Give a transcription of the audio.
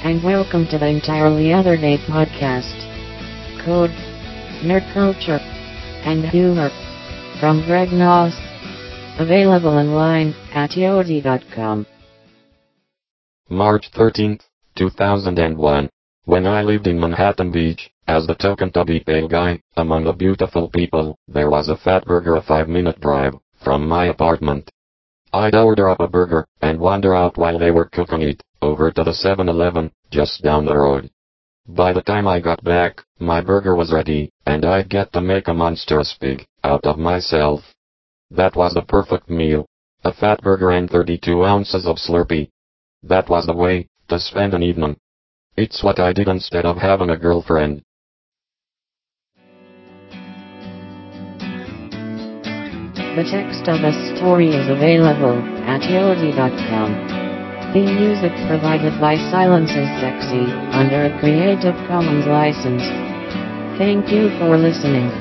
and welcome to the Entirely Other Day podcast. Code, nerd culture, and humor. From Greg Noss. Available online at yodi.com. March 13th, 2001. When I lived in Manhattan Beach, as the token tubby pale guy, among the beautiful people, there was a Fatburger a 5-minute drive from my apartment. I'd order up a burger, and wander out while they were cooking it, over to the 7-Eleven, just down the road. By the time I got back, my burger was ready, and I'd get to make a monstrous pig out of myself. That was the perfect meal. A Fatburger and 32 ounces of Slurpee. That was the way to spend an evening. It's what I did instead of having a girlfriend. The text of the story is available at yodi.com. Theme music provided by Silence is Sexy, under a Creative Commons license. Thank you for listening.